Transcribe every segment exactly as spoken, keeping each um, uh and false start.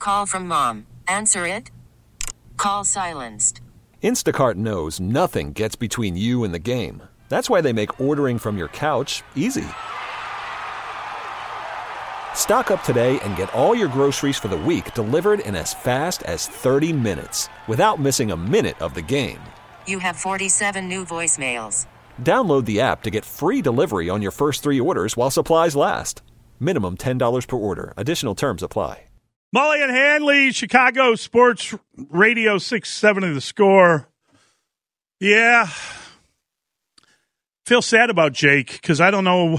Call from mom. Answer it. Call silenced. Instacart knows nothing gets between you and the game. That's why they make ordering from your couch easy. Stock up today and get all your groceries for the week delivered in as fast as thirty minutes without missing a minute of the game. You have forty-seven new voicemails. Download the app to get free delivery on your first three orders while supplies last. Minimum ten dollars per order. Additional terms apply. Mully and Hanley, Chicago Sports Radio six seventy The Score. Yeah. Feel sad about Jake because I don't know.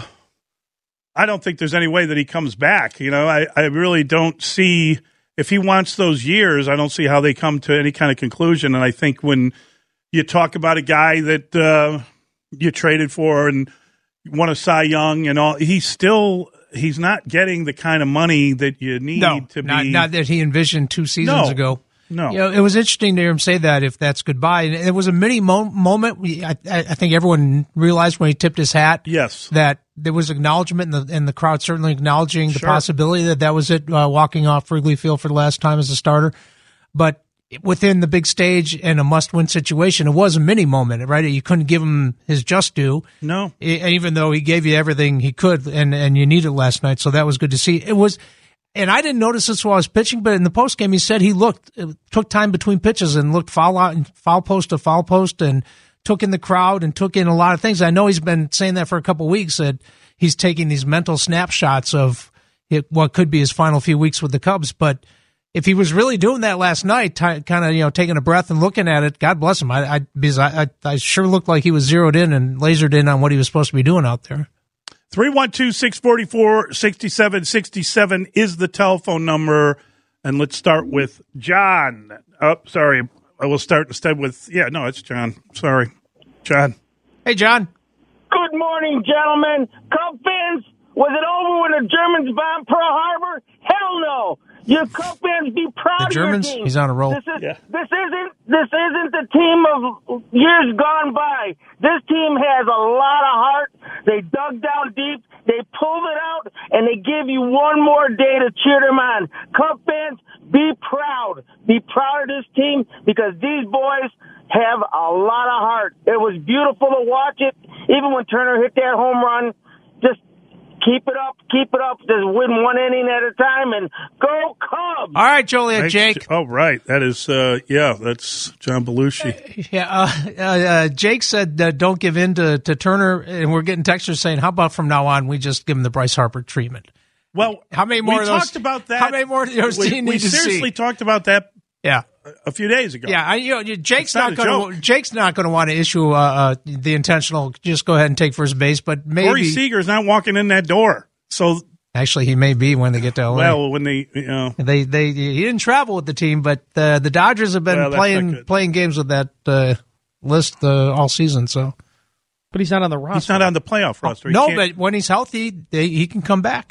I don't think there's any way that he comes back. You know, I, I really don't see, if he wants those years, I don't see how they come to any kind of conclusion. And I think when you talk about a guy that uh, you traded for and won a Cy Young and all, he's still, he's not getting the kind of money that you need no, to not, be. Not that he envisioned two seasons no, ago. No. You know, it was interesting to hear him say that, if that's goodbye. And it was a mini mo- moment. We, I, I think everyone realized when he tipped his hat. Yes. That there was acknowledgement, and the, and the crowd certainly acknowledging the Sure. possibility that that was it, uh, walking off Wrigley Field for the last time as a starter. But within the big stage and a must-win situation, it was a mini moment, right? You couldn't give him his just due. No. E- even though he gave you everything he could, and, and you needed last night. So that was good to see. It was, and I didn't notice this while I was pitching, but in the postgame, he said he looked, it took time between pitches and looked foul out and foul post to foul post and took in the crowd and took in a lot of things. I know he's been saying that for a couple of weeks, that he's taking these mental snapshots of it, what could be his final few weeks with the Cubs. But if he was really doing that last night, t- kind of, you know, taking a breath and looking at it, God bless him. I, I because I, I, I sure looked like he was zeroed in and lasered in on what he was supposed to be doing out there. three one two, six four four, six seven six seven is the telephone number. And let's start with John. Oh, sorry. I will start instead with, yeah, no, it's John. Sorry. John. Hey, John. Good morning, gentlemen. Cub fans, was it over when the Germans bombed Pearl Harbor? Hell no. Your Cub fans, be proud The Germans? of your team. He's on a roll. This, is, Yeah. this isn't this isn't the team of years gone by. This team has a lot of heart. They dug down deep. They pulled it out, and they give you one more day to cheer them on. Cub fans, be proud. Be proud of this team because these boys have a lot of heart. It was beautiful to watch it. Even when Turner hit that home run, just keep it up, keep it up. Just win one inning at a time and go Cubs. All right, Joliet, Thanks, Jake. Oh, right. That is, uh, yeah, that's John Belushi. Yeah, uh, uh, uh, Jake said uh, don't give in to, to Turner, and we're getting texters saying, how about from now on we just give him the Bryce Harper treatment? Well, How many more we of those? talked about that. How many more of those we, do you we need to seriously see? talked about that Yeah. a few days ago. Yeah, I, you know, Jake's It's not not, a going to. joke. Jake's not going to want to issue uh, uh, the intentional. Just go ahead and take first base, but maybe Corey Seager's not walking in that door. So, actually he may be when they get to L A. well, when they, you know, they they he didn't travel with the team, but uh, the Dodgers have been Well, that's not playing good. playing games with that uh, list uh, all season. So But he's not on the roster. he's not on the playoff roster. He no, can't- but when he's healthy, they, he can come back.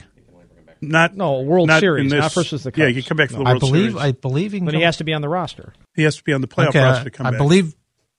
not No, World not Series, in this, not versus the Cubs. Yeah, he can come back for the I World believe Series. I believe he can. But come he has to be on the roster. he has to be on the playoff okay, roster to come I back. believe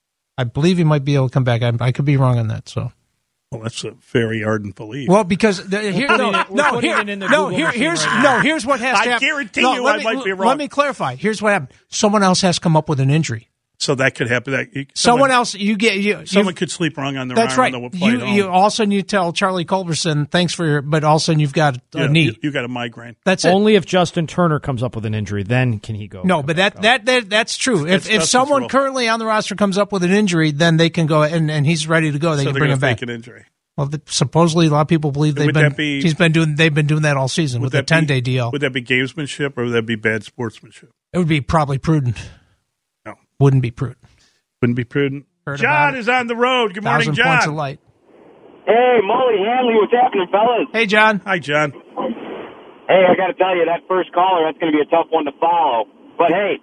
I believe he might be able to come back. I, I could be wrong on that. So. Well, that's a very ardent belief. Well, because the, here, no, putting it- we're no, putting here, it in the no, Google here, machine here's right now. no, here's what has I to happen. guarantee no, you let I me, might be wrong. Let me clarify. Here's what happened. Someone else has come up with an injury. so that could happen. That you- Someone, else, you get you. Someone you- could sleep wrong on their That's arm right. and they'll fly You, home. you all of a sudden you tell Charlie Culberson, thanks for your, but all of a sudden you've got a Yeah, knee. You, you got a migraine. That's it. Only if Justin Turner comes up with an injury, then can he go. No, but that, that that that's true. If That's if Dustin's someone rule. currently on the roster comes up with an injury, then they can go and, and he's ready to go. They So can they're bring going him to back. fake an injury. Well, the, supposedly a lot of people believe they've Would been. that be- he's been doing. They've been doing that all season with a that be- ten day D L. Would that be gamesmanship or would that be bad sportsmanship? It would be probably prudent. No. Wouldn't be prudent. Wouldn't be prudent. Heard John about it. is on the road. Good morning, Thousand points of John. light. Hey, Mully, Hanley, what's happening, fellas? Hey, John. Hi, John. Hey, I got to tell you, that first caller, that's going to be a tough one to follow. But hey,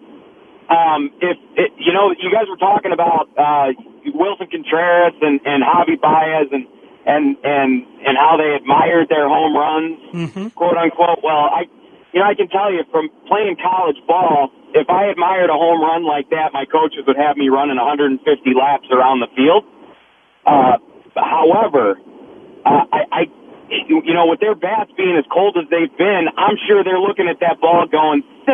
um, if it, you know, you guys were talking about uh, Wilson Contreras and, and Javi Baez and and and and how they admired their home runs, Mm-hmm. quote unquote. Well, I, you know, I can tell you from playing college ball, if I admired a home run like that, my coaches would have me running one hundred fifty laps around the field. Uh, however, uh, I, I, you know, with their bats being as cold as they've been, I'm sure they're looking at that ball going, "Saints,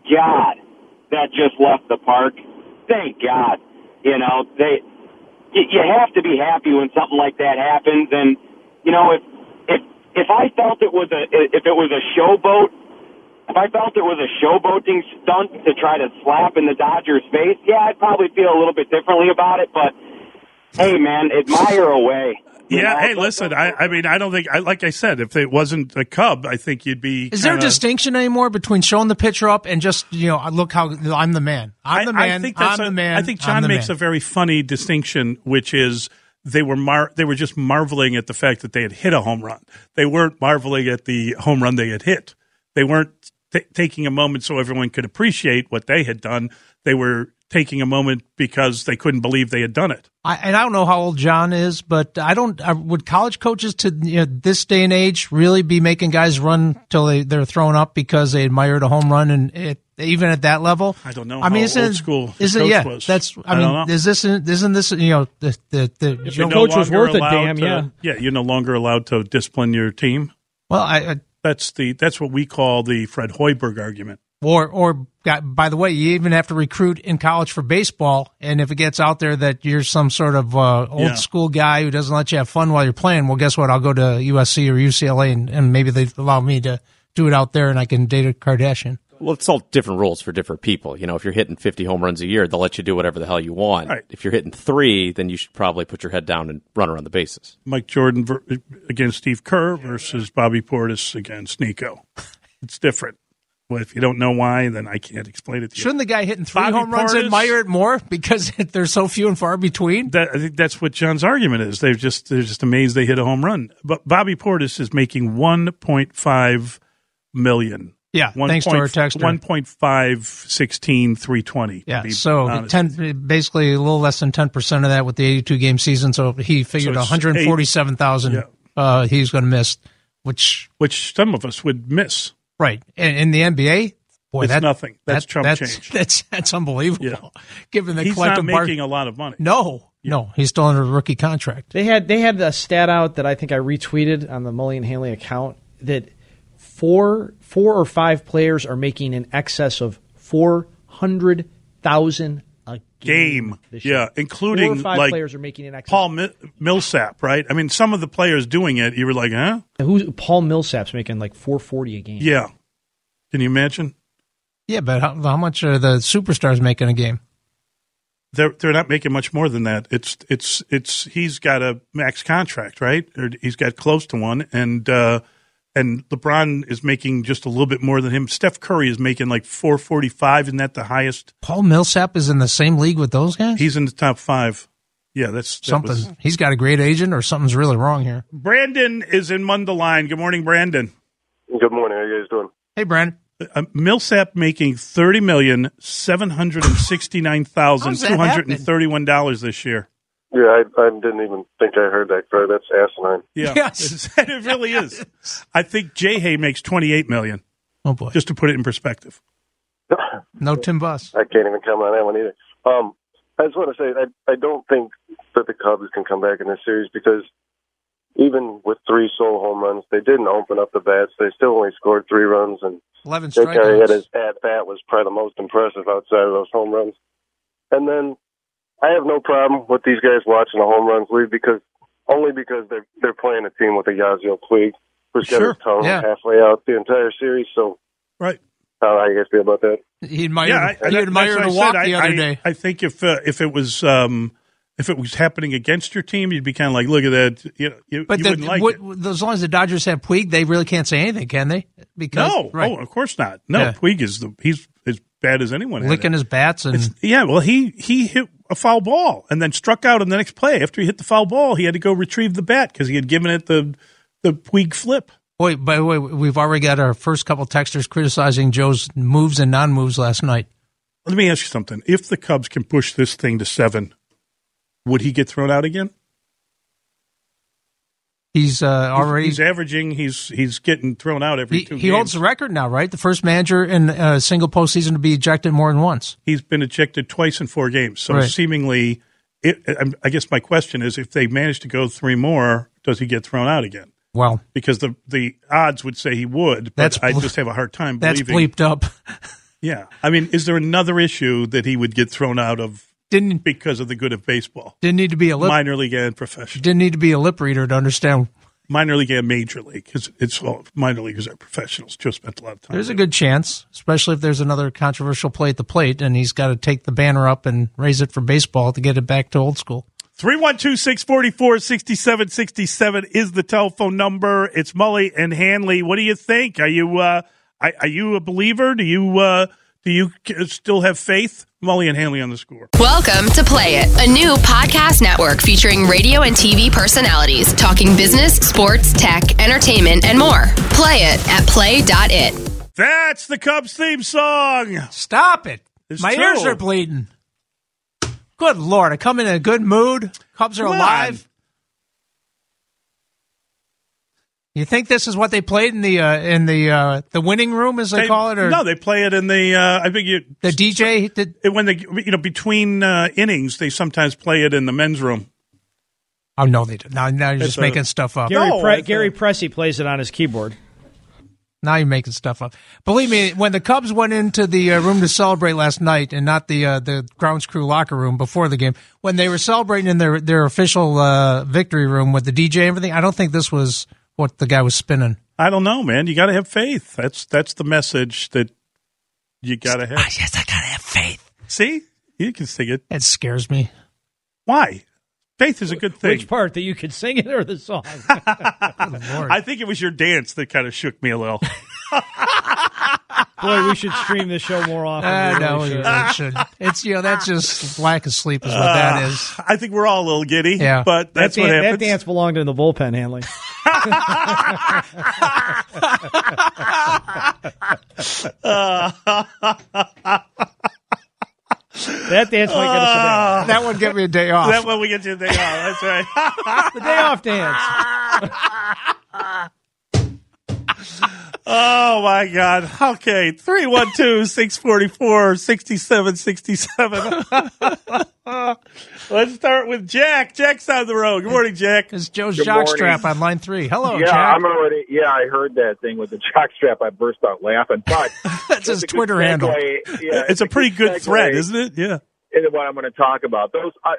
God that just left the park. Thank God. You know, they you, you have to be happy when something like that happens. And, you know, if if if I felt it was a if it was a showboat, if I felt it was a showboating stunt to try to slap in the Dodgers' face, yeah, I'd probably feel a little bit differently about it. But, hey, man, admire away. Yeah, know? hey, listen, I, I mean, I don't think, I, like I said, if it wasn't a Cub, I think you'd be. Is kinda, there a distinction anymore between showing the pitcher up and just, you know, look how I'm the man. I'm the I, man. I think that's I'm a, the man. I think John makes man. a very funny distinction, which is they were mar- they were just marveling at the fact that they had hit a home run. They weren't marveling at the home run they had hit. They weren't t- taking a moment so everyone could appreciate what they had done. They were taking a moment because they couldn't believe they had done it. I, and I don't know how old John is, but I don't. Uh, would college coaches to you know, this day and age really be making guys run till they they're thrown up because they admired a home run, and it, even at that level? I don't know. I mean, how isn't old school his isn't coach yeah? was. That's I, I mean, don't know. is this isn't this you know the the, the If Joe- the coach was longer worth a allowed damn, to- yeah. yeah, you're no longer allowed to discipline your team. well, I, I That's the that's what we call the Fred Hoiberg argument. Or, or by the way, you even have to recruit in college for baseball. And if it gets out there that you're some sort of uh, old Yeah. school guy who doesn't let you have fun while you're playing, well, guess what? I'll go to U S C or U C L A, and, and maybe they allow me to do it out there, and I can date a Kardashian. Well, it's all different rules for different people. You know, if you're hitting fifty home runs a year, they'll let you do whatever the hell you want. Right. If you're hitting three, then you should probably put your head down and run around the bases. Mike Jordan ver- against Steve Kerr versus Bobby Portis against Nico. It's different. Well, if you don't know why, then I can't explain it to you. Shouldn't the guy hitting three Bobby home runs Portis- admire it more because they're so few and far between? That, I think that's what John's argument is. They've just they're just amazed they hit a home run. But Bobby Portis is making one point five million. Yeah, One thanks point, to our texter. one point five sixteen three twenty. Yeah, so ten, basically a little less than ten percent of that with the eighty-two game season. So he figured So it's one hundred forty-seven thousand Yeah. uh, he's going to miss, which which some of us would miss. right. And in the N B A, boy, It's that, nothing. That's that- chump that's, change. That's that's unbelievable. Yeah. Given the He's not collective bar- making a lot of money. no, no, he's still under a rookie contract. They had they had a stat out that I think I retweeted on the Mully and Hanley account that four four or five players are making in excess of four hundred thousand a game. Game, this year. yeah, including four or five like players are making in excess. Paul Mi- Millsap, right? I mean, some of the players doing it, you were like, huh? Who's Paul Millsap's making like four forty a game. Yeah. Can you imagine? Yeah, but how, how much are the superstars making a game? They're they're not making much more than that. It's it's it's he's got a max contract, right? Or he's got close to one, and uh, and LeBron is making just a little bit more than him. Steph Curry is making like four forty five, isn't that the highest? Paul Millsap is in the same league with those guys? He's in the top five. Yeah, that's that something. was- He's got a great agent, or something's really wrong here. Brandon is in Mundelein. Good morning, Brandon. Good morning. How you guys doing? Hey, Brandon. Uh, Millsap making thirty million seven hundred and sixty nine thousand two hundred and thirty one dollars this year. Yeah, I, I didn't even think I heard that. Sorry, that's asinine. Yeah, Yes. it really is. I think J. Hay makes twenty eight million. Oh boy, Just to put it in perspective. no Tim Buss. I can't even comment on that one either. Um, I just want to say I, I don't think that the Cubs can come back in this series because even with three solo home runs, they didn't open up the bats. They still only scored three runs, and eleven Jake Arrieta, strikeouts. his at bat was probably the most impressive outside of those home runs. And then I have no problem with these guys watching the home runs lead because only because they're they're playing a team with a Yasiel Puig who's got Sure. his tongue Yeah. halfway out the entire series. So Right. how do you guys feel about that? He admired, Yeah, I, he that- admired that's a what I walk said. the I, other I, day. I think if uh, if it was um, if it was happening against your team, you'd be kind of like, look at that. You know, you, But you the, wouldn't like what, it. as long as the Dodgers have Puig, they really can't say anything, can they? Because No, right, oh, of course not. No, Yeah. Puig is the he's as bad as anyone. at licking it. his bats and It's, yeah, well, he he hit a foul ball and then struck out on the next play. After he hit the foul ball, he had to go retrieve the bat because he had given it the the Puig flip. boy. By the way, we've already got our first couple texters criticizing Joe's moves and non-moves last night. Let me ask you something. If the Cubs can push this thing to seven, would he get thrown out again? He's uh, already He's averaging. He's he's getting thrown out every he, two he games. holds the record now, right? The first manager in a single postseason to be ejected more than once. He's been ejected twice in four games. So Right. seemingly, it, I guess my question is, if they manage to go three more, does he get thrown out again? Well, Because the the odds would say he would, but That's I ble- just have a hard time that's believing. bleeped up. Yeah. I mean, is there another issue that he would get thrown out of Didn't because of the good of baseball? didn't need to be a lip, Minor league and professional. didn't need to be a lip reader to understand. Minor league and major league, because it's well, minor leaguers are professionals. Joe spent a lot of time. There's a good chance, especially if there's another controversial play at the plate, and he's got to take the banner up and raise it for baseball to get it back to old school. three one two, six four four, six seven six seven is the telephone number. It's Mully and Hanley. What do you think? Are you uh, are you a believer? Do you uh, do you still have faith? Mully and Hanley on the Score. Welcome to Play It, a new podcast network featuring radio and T V personalities talking business, sports, tech, entertainment, and more. Play it at play dot it. That's the Cubs theme song. Stop it. It's My true. ears are bleeding. Good Lord. I come in a good mood. Cubs are Come alive. You think this is what they played in the uh, in the uh, the winning room, as they, They- call it, or no, they play it in the. Uh, I think you the D J? Did, when they you know between uh, innings, they sometimes play it in the men's room. oh no, they did. Now, now you're It's just a- making stuff up. Gary, No, Pre- I Gary thought- Pressey plays it on his keyboard. Now you're making stuff up. Believe me, when the Cubs went into the uh, room to celebrate last night, and not the uh, the grounds crew locker room before the game, when they were celebrating in their their official uh, victory room with the D J and everything, I don't think this was what the guy was spinning. I don't know, man. You got to have faith. That's that's the message that you got to have. Ah, yes, I gotta have faith. See, you can sing it. It scares me. Why? Faith is a good thing. Which part, that you could sing it or the song? Good Lord. I think it was your dance that kind of shook me a little. Boy, we should stream this show more often. Uh, We no, really should. that should. It's you know that's just lack of sleep is what that is. I think we're all a little giddy. Yeah. but that's that, what dan- happens. that dance belonged in the bullpen, Hanley. That dance might get us a That would get me a day off. That when we get to the day off. That's right. day. The day off dance. Oh my God. Okay, three one two, six four four, six seven six seven. Let's start with Jack. Jack's on the road. Good morning, Jack. It's Joe's Good jockstrap morning. on line three. Hello, yeah, Jack. I'm already. Yeah, I heard that thing with the jockstrap. I burst out laughing. But That's his a good Twitter segue. handle. Yeah, It's a pretty good segue thread, isn't it? Yeah. Into what I'm going to talk about. Those, I,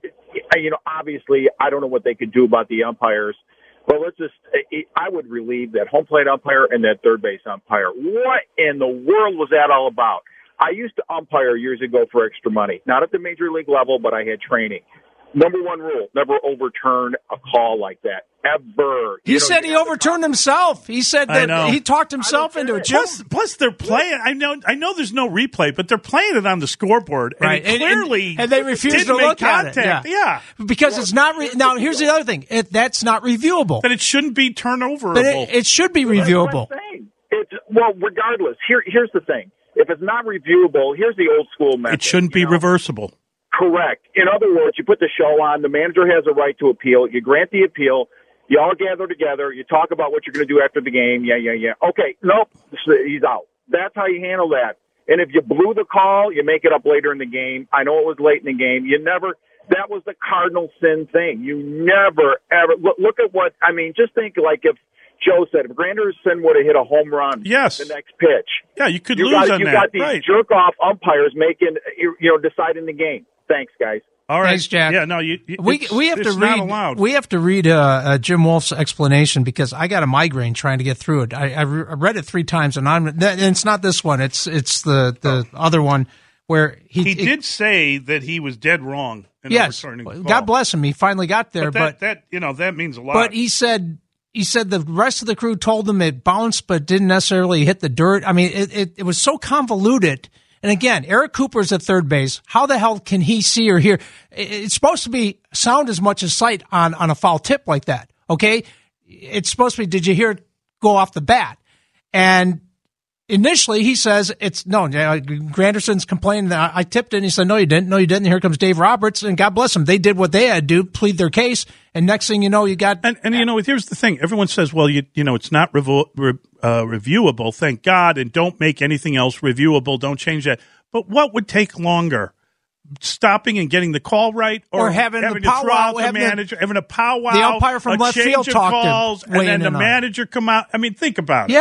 I, you know, obviously, I don't know what they could do about the umpires. But let's just. I would relieve that home plate umpire and that third base umpire. What in the world was that all about? I used to umpire years ago for extra money, not at the major league level, but I had training. Number one rule, never overturn a call like that, ever. He You know, said you he have to- overturned himself. He said I that know. he talked himself into it. Jim. Plus, plus, they're playing. I know. I know. There's no replay, but they're playing it on the scoreboard, and Right, it and- and- clearly and they refuse didn't to make look at it, contact. yeah. yeah. because it's not. Re- now, here's the other thing. It, that's not reviewable. Then it shouldn't be turnoverable. But it, it should be That's reviewable. what I'm saying. It's, well, regardless, here, here's the thing. If it's not reviewable, here's the old school method. it shouldn't be you know? reversible. Correct. In other words, you put the show on, the manager has a right to appeal, you grant the appeal, you all gather together, you talk about what you're going to do after the game, yeah, yeah, yeah. Okay, nope, he's out. That's how you handle that. And if you blew the call, you make it up later in the game. I know it was late in the game. You never, that was the cardinal sin thing. You never, ever, look, look at what, I mean, just think like if Joe said, if Granderson would have hit a home run Yes. the next pitch, Yeah, you could you lose got, on you that. got these Right. jerk-off umpires making, you know, deciding the game. Thanks, guys. All right, Thanks, Jack. Yeah, no, you. you- We it's- we have to it's not read. allowed. We have to read uh, uh, Jim Wolf's explanation because I got a migraine trying to get through it. I, I, re- I read it three times, and I'm. And it's not this one. It's it's the the other one where he he it- did say that he was dead wrong. In Yes, overturning the call. God bless him. He finally got there, But that, but that you know that means a lot. but he said. He said the rest of the crew told him it bounced, but didn't necessarily hit the dirt. I mean, it, it, it was so convoluted. And again, Eric Cooper's at third base. How the hell can he see or hear? It- It's supposed to be sound as much as sight on, on a foul tip like that. Okay. It's supposed to be, did you hear it go off the bat? And initially he says it's no, Granderson's complaining that I tipped it. And he said, no, you didn't. No, you didn't. Here comes Dave Roberts, and God bless them. They did what they had to do, plead their case. And next thing you know, you got, and and you know here's the thing. Everyone says, well, you you know it's not revo- re, uh, reviewable. Thank God, and don't make anything else reviewable. Don't change that. But what would take longer? Stopping and getting the call right, or, Or having the to powwow, throw out the having the- manager, having a powwow, the umpire from a left change field of talk to calls, weigh and then in the on it. manager come out. I mean, think about it. yeah.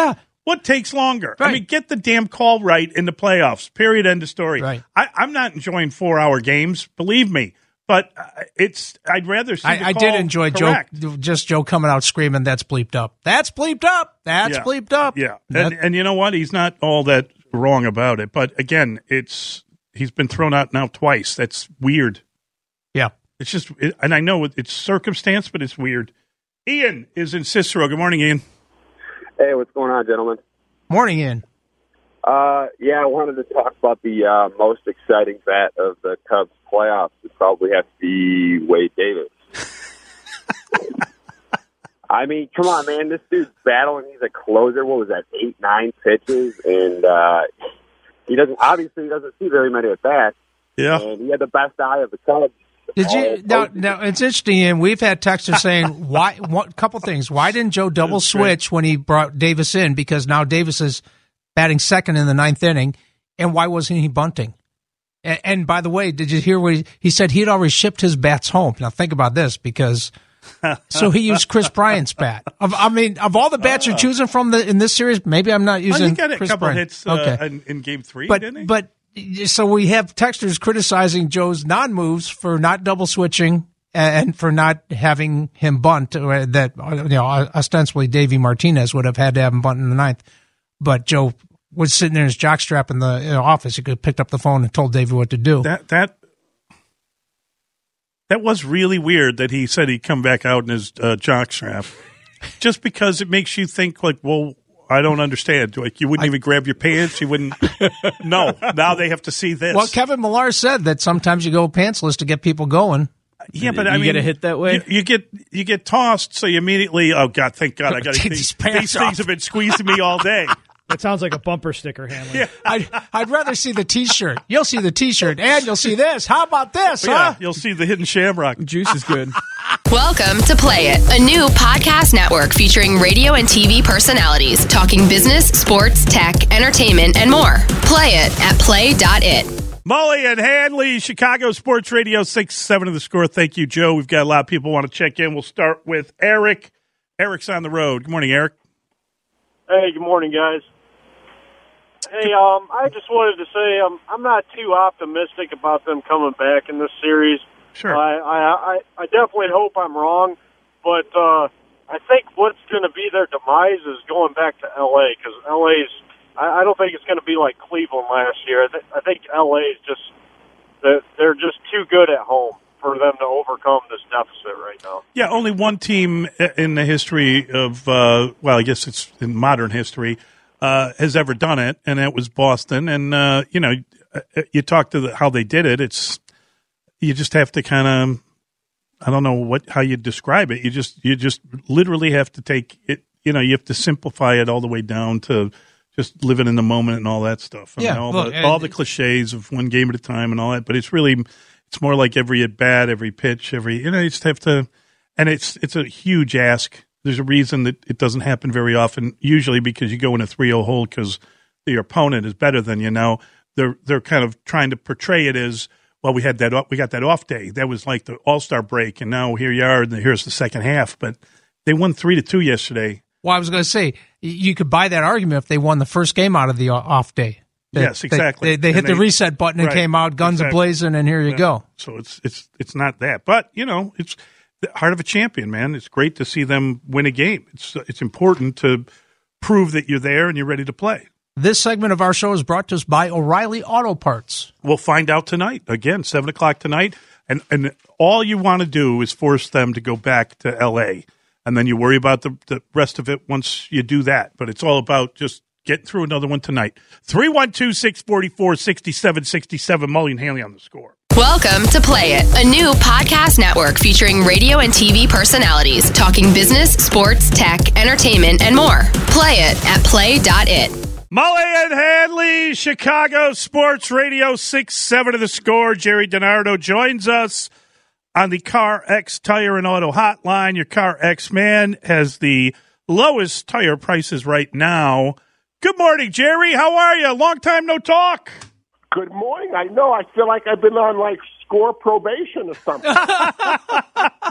What takes longer? Right. I mean, get the damn call right in the playoffs. Period. End of story. Right. I, I'm not enjoying four-hour games, believe me. But uh, it's. I'd rather see. I, the I call did enjoy correct. Joe, just Joe coming out screaming, "That's bleeped up! That's bleeped up! That's Yeah. bleeped up!" Yeah, That- and and you know what? He's not all that wrong about it. But again, it's he's been thrown out now twice. That's weird. Yeah, it's just, it, and I know it, it's circumstance, but it's weird. Ian is in Cicero. Good morning, Ian. Hey, what's going on, gentlemen? Morning, Ian. Uh, yeah, I wanted to talk about the uh, most exciting bat of the Cubs playoffs. It probably has to be Wade Davis. I mean, come on, man. This dude's battling. He's a closer. What was that, eight, nine pitches? And uh, he doesn't, obviously, he doesn't see very many at bats. Yeah. And he had the best eye of the Cubs. Did you now? Now it's interesting, Ian. We've had texters saying why. One couple things. Why didn't Joe double switch when he brought Davis in? Because now Davis is batting second in the ninth inning, and why wasn't he bunting? And, and by the way, did you hear what he, he said? He had already shipped his bats home. Now think about this, because so he used Chris Bryant's bat. Of, I mean, of all the bats you're choosing from the in this series, maybe I'm not using. Oh, he got a Chris couple Bryant. hits uh, okay. in, in Game Three, but didn't he? but so we have texters criticizing Joe's non-moves for not double switching and for not having him bunt. Or that you know, ostensibly Davey Martinez would have had to have him bunt in the ninth, but Joe was sitting in his jockstrap in the you know, office. He could have picked up the phone and told Davey what to do. That that that was really weird that he said he'd come back out in his uh, jockstrap, just because it makes you think like, well, I don't understand. Like you wouldn't I, even grab your pants. You wouldn't. No. Now they have to see this. Well, Kevin Millar said that sometimes you go pantsless to get people going. Yeah, but you I mean, get a hit that way. You, you get you get tossed, so you immediately. Oh God, thank God, I got Take these, these pants these off. things have been squeezing me all day. That sounds like a bumper sticker, Hanley. Yeah. I'd, I'd rather see the T-shirt. You'll see the T-shirt, and you'll see this. How about this, Yeah, huh? you'll see the hidden shamrock. Juice is good. Welcome to Play It, a new podcast network featuring radio and T V personalities talking business, sports, tech, entertainment, and more. Play it at play dot it. Mully and Hanley, Chicago Sports Radio, six seven of the score. Thank you, Joe. We've got a lot of people want to check in. We'll start with Eric. Eric's on the road. Good morning, Eric. Hey, good morning, guys. Hey, um, I just wanted to say um, I'm not too optimistic about them coming back in this series. Sure. I, I, I definitely hope I'm wrong, but uh, I think what's going to be their demise is going back to L A because L A's. I, I don't think it's going to be like Cleveland last year. I, th- I think L A is just they're just too good at home for them to overcome this deficit right now. Yeah, only one team in the history of uh, well, I guess it's in modern history. Uh, has ever done it, and it was Boston. And, uh, you know, you talk to the, how they did it, it's you just have to kind of, I don't know what how you describe it. You just you just literally have to take it, you know, you have to simplify it all the way down to just living in the moment and all that stuff. I yeah, mean, all, look, the, all the cliches of one game at a time and all that. But it's really, it's more like every at bat, every pitch, every, you know, you just have to, and it's it's a huge ask. There's a reason that it doesn't happen very often, usually because you go in a three oh hole because your opponent is better than you. Now, they're they're kind of trying to portray it as, well, we had that we got that off day. That was like the All-Star break, and now here you are, and here's the second half. But they won three to two yesterday. Well, I was going to say, you could buy that argument if they won the first game out of the off day. They, yes, exactly. They, they, they hit they, the reset button and right, came out, guns exactly. a-blazing, and here you yeah. go. So it's it's it's not that. But, you know, it's the heart of a champion, man. It's great to see them win a game. It's it's important to prove that you're there and you're ready to play. This segment of our show is brought to us by O'Reilly Auto Parts. We'll find out tonight. Again, seven o'clock tonight. And and all you want to do is force them to go back to L A. And then you worry about the, the rest of it once you do that. But it's all about just getting through another one tonight. three one two, six four four, six seven six seven. Mully and Hanley on the score. Welcome to Play It, a new podcast network featuring radio and T V personalities talking business, sports, tech, entertainment, and more. Play it at play dot it. Mully and Hanley, Chicago Sports Radio, six seven of the score. Jerry DiNardo joins us on the Car X Tire and Auto Hotline. Your Car X man has the lowest tire prices right now. Good morning, Jerry. How are you? Long time no talk. Good morning. I know. I feel like I've been on, like, score probation or something.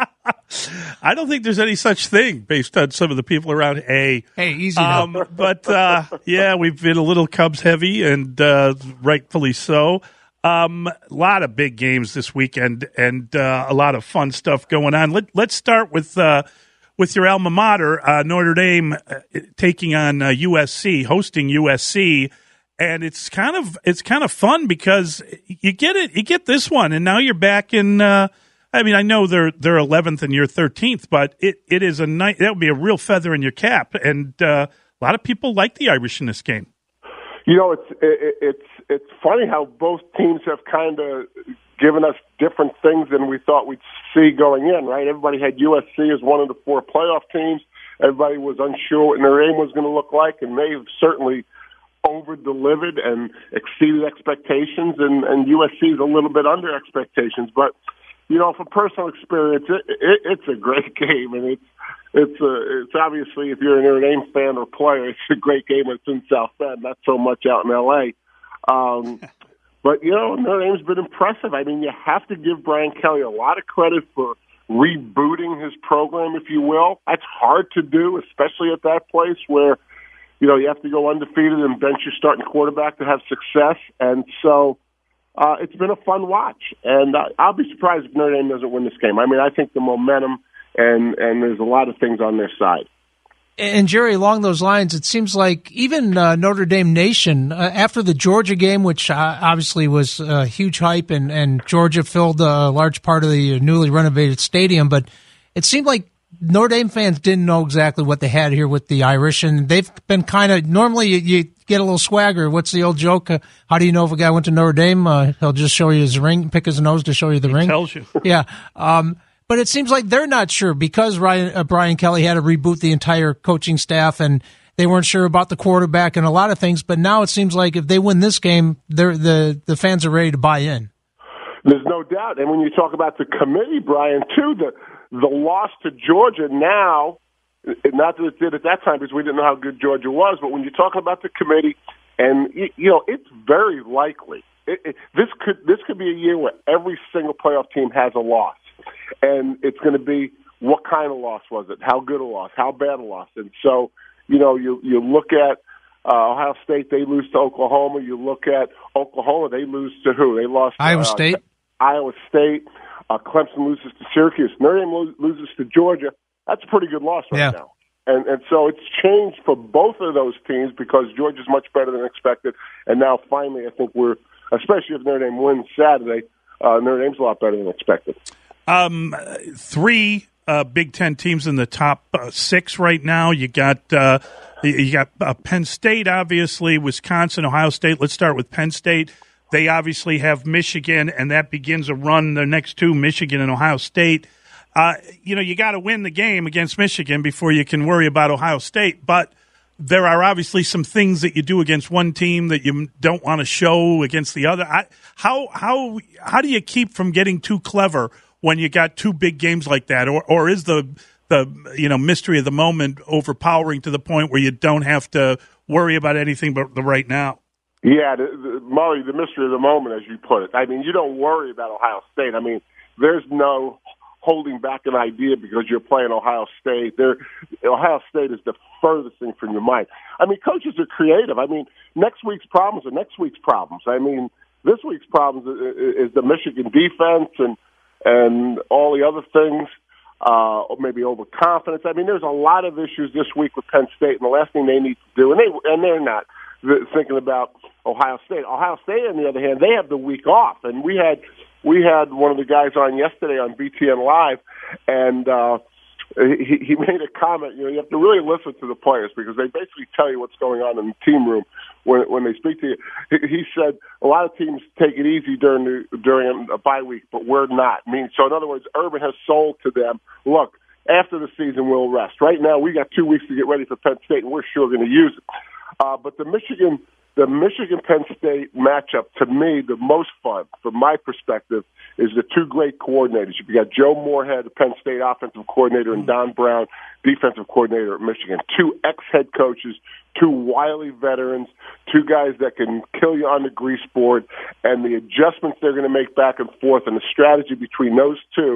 I don't think there's any such thing based on some of the people around. Hey, hey, easy um, now. But uh, yeah, we've been a little Cubs heavy, and uh, rightfully so. Um, a lot of big games this weekend, and uh, a lot of fun stuff going on. Let, let's start with uh, with your alma mater, uh, Notre Dame, uh, taking on uh, U S C, hosting U S C. And it's kind of it's kind of fun because you get it, you get this one, and now you're back in. Uh, I mean, I know they're they're eleventh and you're thirteenth, but it, it is a night that would be a real feather in your cap, and uh, a lot of people like the Irish in this game. You know, it's it, it's it's funny how both teams have kind of given us different things than we thought we'd see going in. Right? Everybody had U S C as one of the four playoff teams. Everybody was unsure what Notre Dame was going to look like, and they've certainly over-delivered and exceeded expectations, and, and U S C is a little bit under expectations. But, you know, from personal experience, it, it, it's a great game, and it's it's a, it's obviously, if you're a Notre Dame fan or player, it's a great game when it's in South Bend, not so much out in L A. Um, but, you know, Notre Dame's been impressive. I mean, you have to give Brian Kelly a lot of credit for rebooting his program, if you will. That's hard to do, especially at that place where, you know, you have to go undefeated and bench your starting quarterback to have success. And so uh, it's been a fun watch. And uh, I'll be surprised if Notre Dame doesn't win this game. I mean, I think the momentum and, and there's a lot of things on their side. And, Jerry, along those lines, it seems like even uh, Notre Dame Nation, uh, after the Georgia game, which uh, obviously was uh, huge hype, and, and Georgia filled a large part of the newly renovated stadium, but it seemed like Notre Dame fans didn't know exactly what they had here with the Irish, and they've been kind of, normally you, you get a little swagger. What's the old joke? Uh, how do you know if a guy went to Notre Dame? Uh, he'll just show you his ring, pick his nose to show you the he ring. Tells you. Yeah. Um, but it seems like they're not sure because Ryan, uh, Brian Kelly had to reboot the entire coaching staff, and they weren't sure about the quarterback and a lot of things. But now it seems like if they win this game, they're, the, the fans are ready to buy in. There's no doubt. And when you talk about the committee, Brian, too, the The loss to Georgia now, not that it did at that time because we didn't know how good Georgia was, but when you're talking about the committee, and, you know, it's very likely. It, it, this could this could be a year where every single playoff team has a loss. And it's going to be what kind of loss was it, how good a loss, how bad a loss. And so, you know, you, you look at uh, Ohio State, they lose to Oklahoma. You look at Oklahoma, they lose to who? They lost to Iowa uh, State. Iowa State. Uh, Clemson loses to Syracuse. Notre Dame lo- loses to Georgia. That's a pretty good loss right yeah. now. And and so it's changed for both of those teams because Georgia's much better than expected. And now finally, I think we're, especially if Notre Dame wins Saturday, uh, Notre Dame's a lot better than expected. Um, three uh, Big Ten teams in the top uh, six right now. You got uh, you got uh, Penn State, obviously, Wisconsin, Ohio State. Let's start with Penn State. They obviously have Michigan, and that begins a run. The next two, Michigan and Ohio State. Uh, you know, you got to win the game against Michigan before you can worry about Ohio State. But there are obviously some things that you do against one team that you don't want to show against the other. I, how how how do you keep from getting too clever when you got two big games like that, or or is the the you know mystery of the moment overpowering to the point where you don't have to worry about anything but the right now? Yeah, the, the, Molly, the mystery of the moment, as you put it. I mean, you don't worry about Ohio State. I mean, there's no holding back an idea because you're playing Ohio State. They're, Ohio State is the furthest thing from your mind. I mean, coaches are creative. I mean, next week's problems are next week's problems. I mean, this week's problems is, is the Michigan defense and and all the other things, uh, maybe overconfidence. I mean, there's a lot of issues this week with Penn State, and the last thing they need to do, and they and they're not thinking about Ohio State. Ohio State, on the other hand, they have the week off, and we had we had one of the guys on yesterday on B T N Live, and uh, he, he made a comment. You know, you have to really listen to the players because they basically tell you what's going on in the team room when when they speak to you. He, he said a lot of teams take it easy during the, during a bye week, but we're not. I mean, so in other words, Urban has sold to them, look, after the season we'll rest. Right now we got two weeks to get ready for Penn State, and we're sure going to use it. Uh, but the Michigan, the Michigan-Penn State matchup, to me, the most fun, from my perspective, is the two great coordinators. You got Joe Moorhead, the Penn State offensive coordinator, and Don Brown, defensive coordinator at Michigan. Two ex-head coaches, two wily veterans, two guys that can kill you on the grease board, and the adjustments they're going to make back and forth and the strategy between those two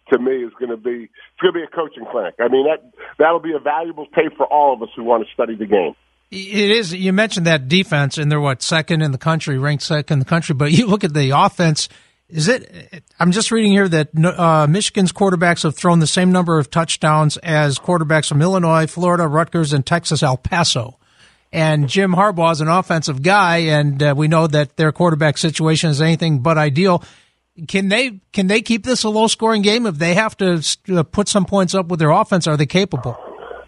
to me, is going to be it's going to be a coaching clinic. I mean, that that'll be a valuable tape for all of us who want to study the game. It is. You mentioned that defense, and they're what, second in the country, ranked second in the country. But you look at the offense. Is it? I'm just reading here that uh, Michigan's quarterbacks have thrown the same number of touchdowns as quarterbacks from Illinois, Florida, Rutgers, and Texas El Paso. And Jim Harbaugh is an offensive guy, and uh, we know that their quarterback situation is anything but ideal. Can they can they keep this a low scoring game? If they have to uh, put some points up with their offense, are they capable?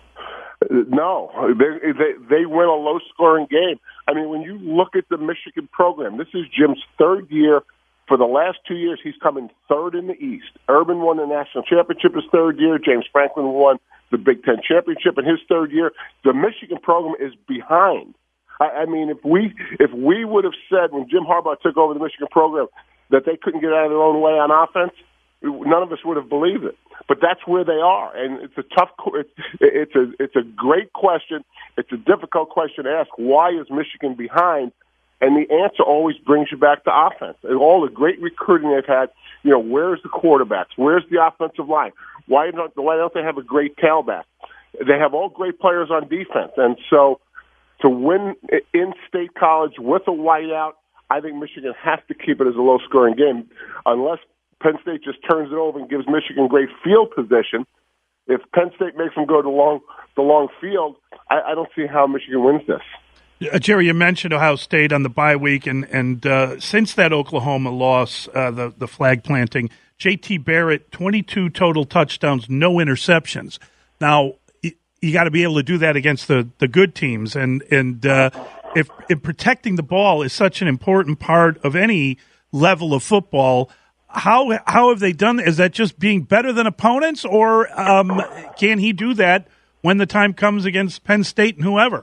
No, they, they they win a low scoring game. I mean, when you look at the Michigan program, this is Jim's third year. For the last two years, he's come in third in the East. Urban won the national championship his third year. James Franklin won the Big Ten championship in his third year. The Michigan program is behind. I, I mean, if we if we would have said when Jim Harbaugh took over the Michigan program that they couldn't get out of their own way on offense, none of us would have believed it. But that's where they are, and it's a tough. It's, it's a it's a great question. It's a difficult question to ask. Why is Michigan behind? And the answer always brings you back to offense. And all the great recruiting they've had, you know, where's the quarterbacks? Where's the offensive line? Why don't, why don't they have a great tailback? They have all great players on defense. And so to win in-state college with a whiteout, I think Michigan has to keep it as a low-scoring game. Unless Penn State just turns it over and gives Michigan great field position, if Penn State makes them go to long, the long field, I, I don't see how Michigan wins this. Uh, Jerry, you mentioned Ohio State on the bye week, and and uh, since that Oklahoma loss, uh, the the flag planting, J T Barrett, twenty-two total touchdowns, no interceptions. Now you, you got to be able to do that against the, the good teams, and and uh, if, if protecting the ball is such an important part of any level of football, how how have they done that? Is that just being better than opponents, or um, can he do that when the time comes against Penn State and whoever?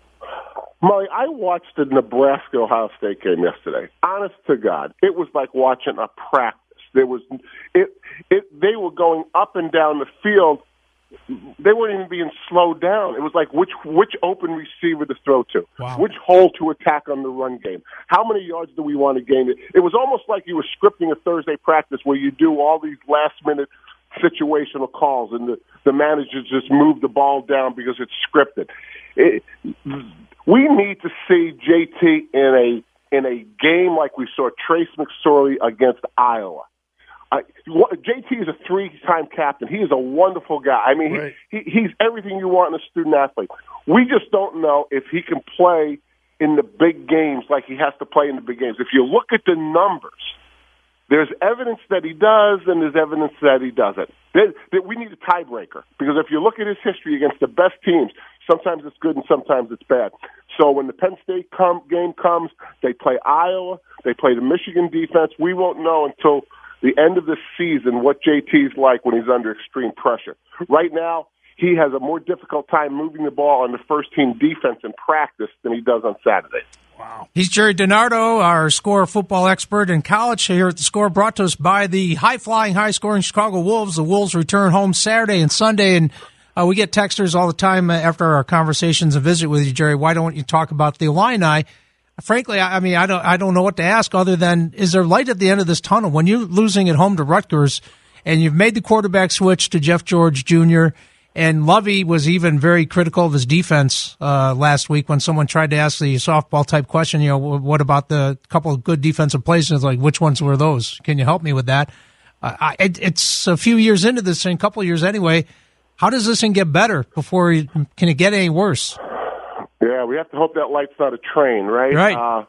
Molly, I watched the Nebraska-Ohio State game yesterday. Honest to God, it was like watching a practice. There was, it, it. They were going up and down the field. They weren't even being slowed down. It was like which which open receiver to throw to, wow. which hole to attack on the run game. How many yards do we want to gain? It, it was almost like you were scripting a Thursday practice where you do all these last-minute situational calls, and the the managers just move the ball down because it's scripted. It, We need to see J T in a in a game like we saw Trace McSorley against Iowa. Uh, J T is a three-time captain. He is a wonderful guy. I mean, right. he, he he's everything you want in a student athlete. We just don't know if he can play in the big games like he has to play in the big games. If you look at the numbers, there's evidence that he does, and there's evidence that he doesn't. That, that we need a tiebreaker, because if you look at his history against the best teams, sometimes it's good and sometimes it's bad. So when the Penn State com- game comes, they play Iowa, they play the Michigan defense. We won't know until the end of the season what J T's like when he's under extreme pressure. Right now, he has a more difficult time moving the ball on the first-team defense in practice than he does on Saturday. Wow. He's Jerry DiNardo, our Score football expert in college here at the Score, brought to us by the high-flying, high-scoring Chicago Wolves. The Wolves return home Saturday and Sunday, and uh, we get texters all the time after our conversations and visit with you, Jerry. Why don't you talk about the Illini? Frankly, I mean, I don't, I don't know what to ask other than, is there light at the end of this tunnel? When you're losing at home to Rutgers, and you've made the quarterback switch to Jeff George Junior, and Lovey was even very critical of his defense uh, last week when someone tried to ask the softball type question, you know, what about the couple of good defensive plays? And it's like, which ones were those? Can you help me with that? Uh, I, it, it's a few years into this thing, a couple of years anyway. How does this thing get better before you, can it get any worse? Yeah, we have to hope that light's not a train, right? Right. Uh,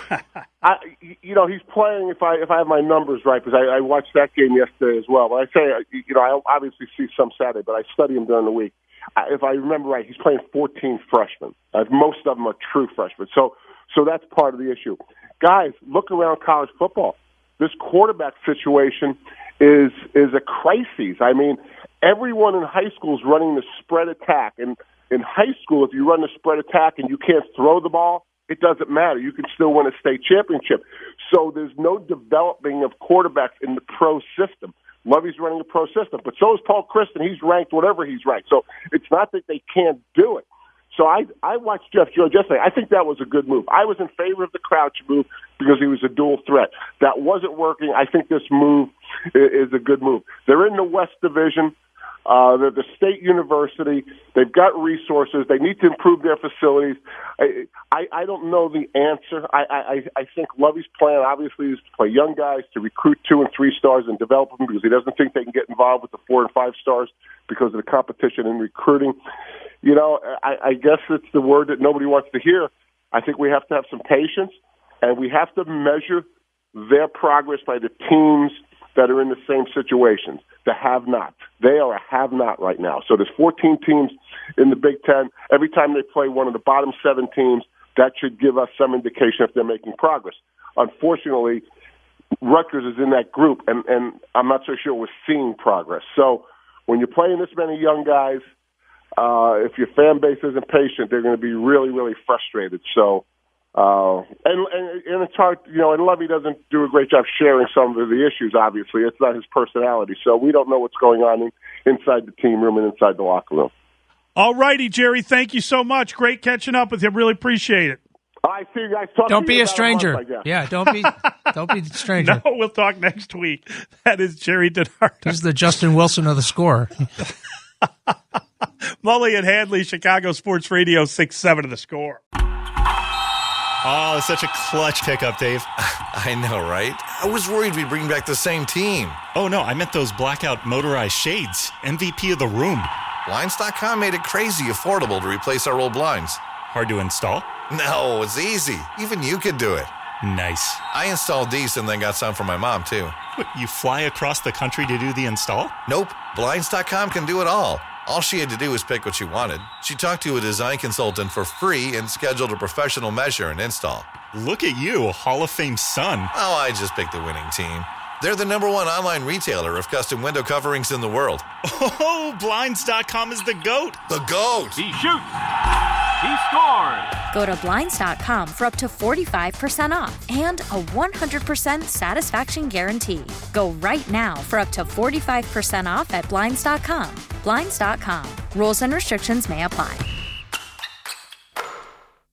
I, you know, he's playing. If I if I have my numbers right, because I, I watched that game yesterday as well. But I say, you know, I obviously see some Saturday, but I study him during the week. I, if I remember right, he's playing fourteen freshmen. Uh, most of them are true freshmen. So, so that's part of the issue. Guys, look around college football. This quarterback situation is is a crisis. I mean, everyone in high school is running the spread attack, and in high school, if you run the spread attack and you can't throw the ball, it doesn't matter. You can still win a state championship. So there's no developing of quarterbacks in the pro system. Lovey's running a pro system, but so is Paul Christen. He's ranked whatever he's ranked. So it's not that they can't do it. So I, I watched Jeff George yesterday. I think that was a good move. I was in favor of the Crouch move because he was a dual threat. That wasn't working. I think this move is, is a good move. They're in the West Division. Uh, they're the state university. They've got resources. They need to improve their facilities. I, I, I don't know the answer. I, I, I think Lovey's plan, obviously, is to play young guys, to recruit two and three stars and develop them because he doesn't think they can get involved with the four and five stars because of the competition in recruiting. You know, I, I guess it's the word that nobody wants to hear. I think we have to have some patience, and we have to measure their progress by the teams that are in the same situations, the have-not. They are a have-not right now. So there's fourteen teams in the Big Ten. Every time they play one of the bottom seven teams, that should give us some indication if they're making progress. Unfortunately, Rutgers is in that group, and, and I'm not so sure we're seeing progress. So when you're playing this many young guys, uh, if your fan base isn't patient, they're going to be really, really frustrated. So, uh, and, and, and it's hard, you know, and Lovey doesn't do a great job sharing some of the issues, obviously. It's not his personality. So we don't know what's going on in, inside the team room and inside the locker room. All righty, Jerry. Thank you so much. Great catching up with you. Really appreciate it. I see you guys. Talk don't to be you a stranger. A month, yeah, don't be don't be a stranger. No, we'll talk next week. That is Jerry DiNardo. He's the Justin Wilson of the score. Mully and Hadley, Chicago Sports Radio, six seven of the Score. Oh, it's such a clutch pickup, Dave. I know, right? I was worried we'd bring back the same team. Oh, no, I meant those blackout motorized shades. M V P of the room. Blinds dot com made it crazy affordable to replace our old blinds. Hard to install? No, it's easy. Even you could do it. Nice. I installed these and then got some for my mom, too. What, you fly across the country to do the install? Nope. Blinds dot com can do it all. All she had to do was pick what she wanted. She talked to a design consultant for free and scheduled a professional measure and install. Look at you, Hall of Fame son. Oh, I just picked the winning team. They're the number one online retailer of custom window coverings in the world. Oh, Blinds dot com is the GOAT. The GOAT. He shoots. He scores. Go to Blinds dot com for up to forty-five percent off and a one hundred percent satisfaction guarantee. Go right now for up to forty-five percent off at Blinds dot com. Blinds dot com. Rules and restrictions may apply.